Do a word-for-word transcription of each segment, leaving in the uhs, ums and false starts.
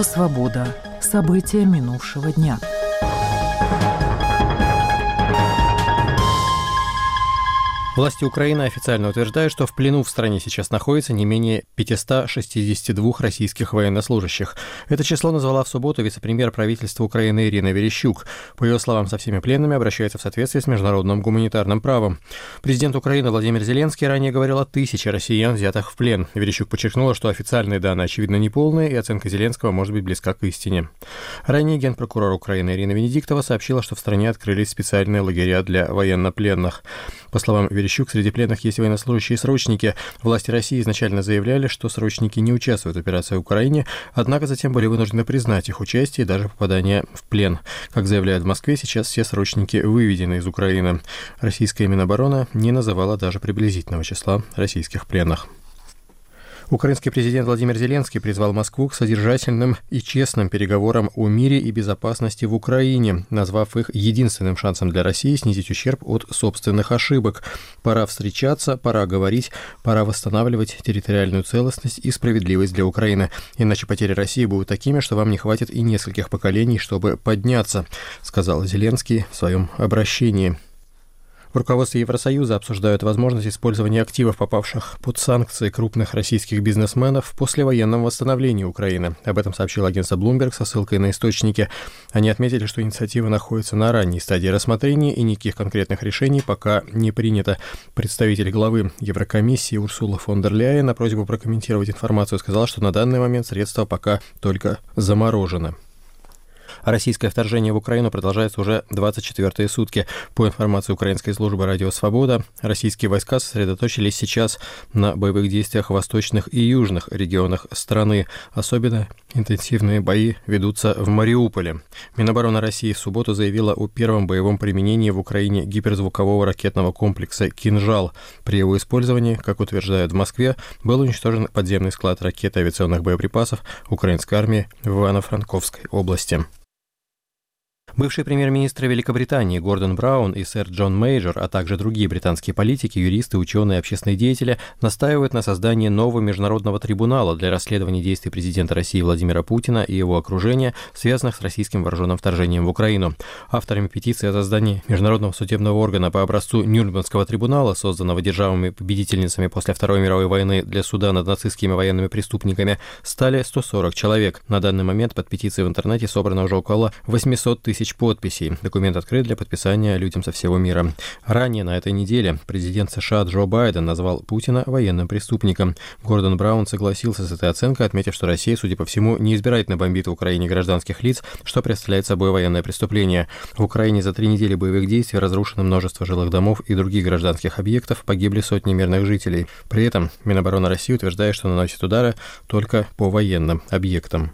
Радио «Свобода». События минувшего дня. Власти Украины официально утверждают, что в плену в стране сейчас находится не менее пятьсот шестьдесят два российских военнослужащих. Это число назвала в субботу вице-премьер правительства Украины Ирина Верещук. По ее словам, со всеми пленными обращаются в соответствии с международным гуманитарным правом. Президент Украины Владимир Зеленский ранее говорил о тысяче россиян, взятых в плен. Верещук подчеркнула, что официальные данные, очевидно, неполные, и оценка Зеленского может быть близка к истине. Ранее генпрокурор Украины Ирина Венедиктова сообщила, что в стране открылись специальные лагеря для военнопленных. По словам Верещук, среди пленных есть военнослужащие и срочники. Власти России изначально заявляли, что срочники не участвуют в операции в Украине, однако затем были вынуждены признать их участие и даже попадание в плен. Как заявляют в Москве, сейчас все срочники выведены из Украины. Российская Минобороны не называла даже приблизительного числа российских пленных. Украинский президент Владимир Зеленский призвал Москву к содержательным и честным переговорам о мире и безопасности в Украине, назвав их единственным шансом для России снизить ущерб от собственных ошибок. Пора встречаться, пора говорить, пора восстанавливать территориальную целостность и справедливость для Украины. Иначе потери России будут такими, что вам не хватит и нескольких поколений, чтобы подняться, сказал Зеленский в своем обращении. В руководстве Евросоюза обсуждают возможность использования активов, попавших под санкции крупных российских бизнесменов в послевоенном восстановлении Украины. Об этом сообщил агентство Bloomberg со ссылкой на источники. Они отметили, что инициатива находится на ранней стадии рассмотрения и никаких конкретных решений пока не принято. Представитель главы Еврокомиссии Урсула фон дер Ляйен на просьбу прокомментировать информацию сказал, что на данный момент средства пока только заморожены. Российское вторжение в Украину продолжается уже двадцать четвёртые сутки. По информации украинской службы «Радио Свобода», российские войска сосредоточились сейчас на боевых действиях в восточных и южных регионах страны. Особенно интенсивные бои ведутся в Мариуполе. Минобороны России в субботу заявила о первом боевом применении в Украине гиперзвукового ракетного комплекса «Кинжал». При его использовании, как утверждают в Москве, был уничтожен подземный склад ракет и авиационных боеприпасов украинской армии в Ивано-Франковской области. Бывший премьер-министр Великобритании Гордон Браун и сэр Джон Мейджор, а также другие британские политики, юристы, ученые и общественные деятели настаивают на создании нового международного трибунала для расследования действий президента России Владимира Путина и его окружения, связанных с российским вооруженным вторжением в Украину. Авторами петиции о создании международного судебного органа по образцу Нюрнбергского трибунала, созданного державами-победительницами после Второй мировой войны для суда над нацистскими военными преступниками, стали сто сорок человек. На данный момент под петицией в интернете собрано уже около восемьсот тысяч подписей. Документ открыт для подписания людям со всего мира. Ранее на этой неделе президент США Джо Байден назвал Путина военным преступником. Гордон Браун согласился с этой оценкой, отметив, что Россия, судя по всему, не избирательно бомбит в Украине гражданских лиц, что представляет собой военное преступление. В Украине за три недели боевых действий разрушено множество жилых домов и других гражданских объектов, погибли сотни мирных жителей. При этом Минобороны России утверждает, что наносит удары только по военным объектам.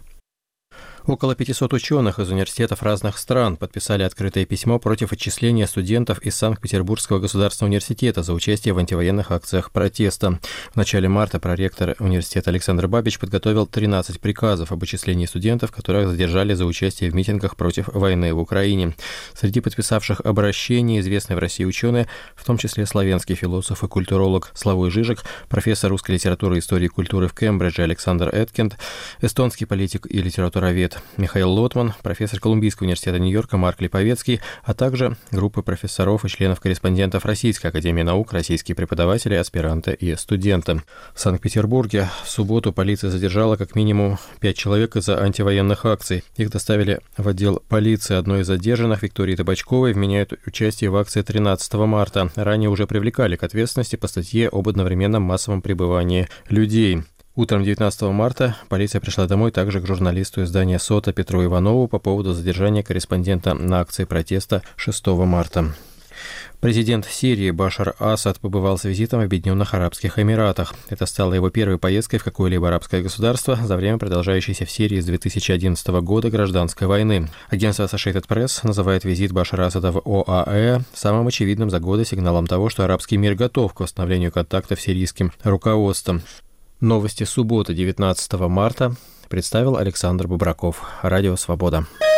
Около пятисот ученых из университетов разных стран подписали открытое письмо против отчисления студентов из Санкт-Петербургского государственного университета за участие в антивоенных акциях протеста. В начале марта проректор университета Александр Бабич подготовил тринадцать приказов об отчислении студентов, которых задержали за участие в митингах против войны в Украине. Среди подписавших обращение известные в России ученые, в том числе славянский философ и культуролог Славой Жижик, профессор русской литературы и истории культуры в Кембридже Александр Эткинд, эстонский политик и литературовед Михаил Лотман, профессор Колумбийского университета Нью-Йорка Марк Липовецкий, а также группы профессоров и членов-корреспондентов Российской академии наук, российские преподаватели, аспиранты и студенты. В Санкт-Петербурге в субботу полиция задержала как минимум пять человек из-за антивоенных акций. Их доставили в отдел полиции. Одной из задержанных, Виктории Табачковой, вменяют участие в акции тринадцатого марта. Ранее уже привлекали к ответственности по статье об одновременном массовом пребывании людей. Утром девятнадцатого марта полиция пришла домой также к журналисту издания «Сота» Петру Иванову по поводу задержания корреспондента на акции протеста шестого марта. Президент Сирии Башар Асад побывал с визитом в Объединенных Арабских Эмиратах. Это стало его первой поездкой в какое-либо арабское государство за время продолжающейся в Сирии с две тысячи одиннадцатого года гражданской войны. Агентство Associated Press называет визит Башара Асада в ОАЭ самым очевидным за годы сигналом того, что арабский мир готов к восстановлению контактов с сирийским руководством. Новости субботы, девятнадцатого марта, представил Александр Бубраков. Радио «Свобода».